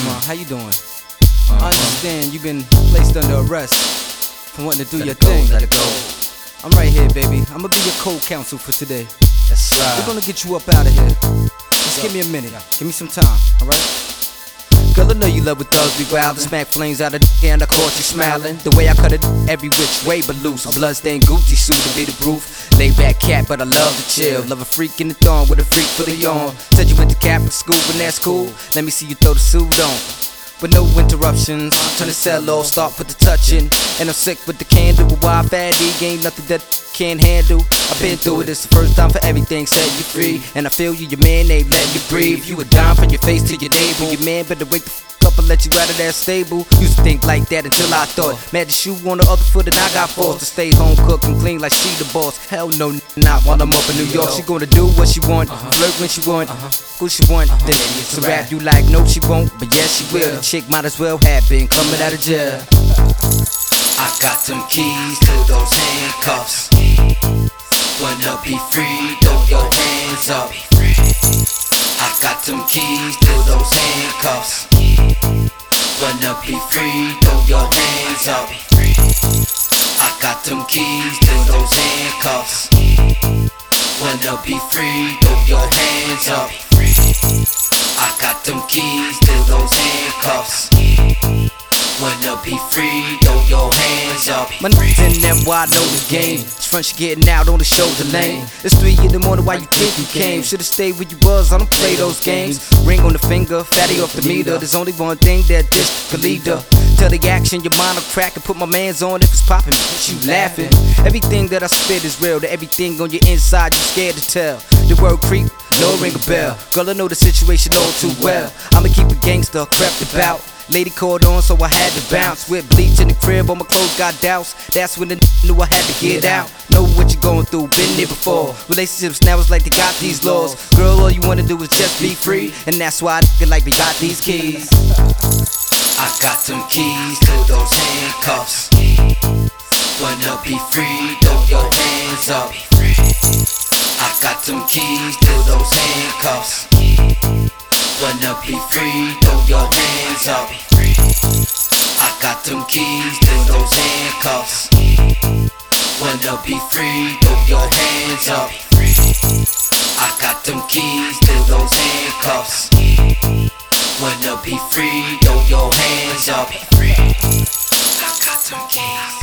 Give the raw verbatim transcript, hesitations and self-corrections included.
Ma, how you doing? I understand you've been placed under arrest for wanting to do Let your it go, thing. let it go. I'm right here, baby. I'ma be your co-counsel for today. That's right. We're gonna get you up out of here. Just give me a minute. Give me some time, alright? Girl, I know you love with thugs be wild. The smack flames out of the and I caught you smiling. The way I cut it every which way but loose. A bloodstained Gucci suit to be the proof. Lay back cat, but I love to chill. Love a freak in the thong with a freak for the yawn. Said you went to Catholic school, but that's cool. Let me see you throw the suit on. With no interruptions, turn the cell off, start with the touching. And I'm sick with the candle, with wild fatty, ain't nothing that can't handle. I've been through it, it's the first time for everything, set you free. And I feel you, your man ain't letting you breathe. You a dime from your face to your neighbor. Your man better wake the f up and let you out of that stable. Used to think like that until I thought, mad the shoe on the other foot and I got forced to stay home, cook and clean like she the boss. Hell no, not while I'm up in New York. She gonna do what she want, flirt when she want, who she want. Then it's a rap you like, no she won't, but yes she will. The chick might as well have been coming out of jail. I got them keys to those handcuffs. Wanna be free, throw your hands up. I got them keys to those handcuffs. Wanna be free, throw your hands up. I got them keys to those handcuffs. Wanna be free, throw your hands up. I got them keys to those handcuffs. Wanna be free, throw your hands up. My niggas in them wide know the game. It's front you getting out on the shoulder lane. It's three in the morning, why you think you came? Should've stayed where you was, I don't play those games. Ring on the finger, fatty off the meter. There's only one thing that this could lead to. Tell the action, your mind will crack and put my mans on if it's popping. But you laughing. Everything that I spit is real. To everything on your inside, you scared to tell. The word creep, no ring a bell. Girl, I know the situation all too well. I'ma keep a gangster, crept about. Lady called on, so I had to bounce. With bleach in the crib, all my clothes got doused. That's when the knew I had to get out. Know what you're going through, been there before. Relationships now it's like they got these laws. Girl, all you wanna do is just be free, and that's why I feel like we got these keys. I got them keys to those handcuffs. Wanna be free, throw your hands up. I got them keys to those handcuffs. Wanna be free, throw your hands up. I got them keys to those handcuffs. Wanna be free, throw your hands up. I got them keys to those handcuffs. Wanna be free, throw your hands up. I got them keys.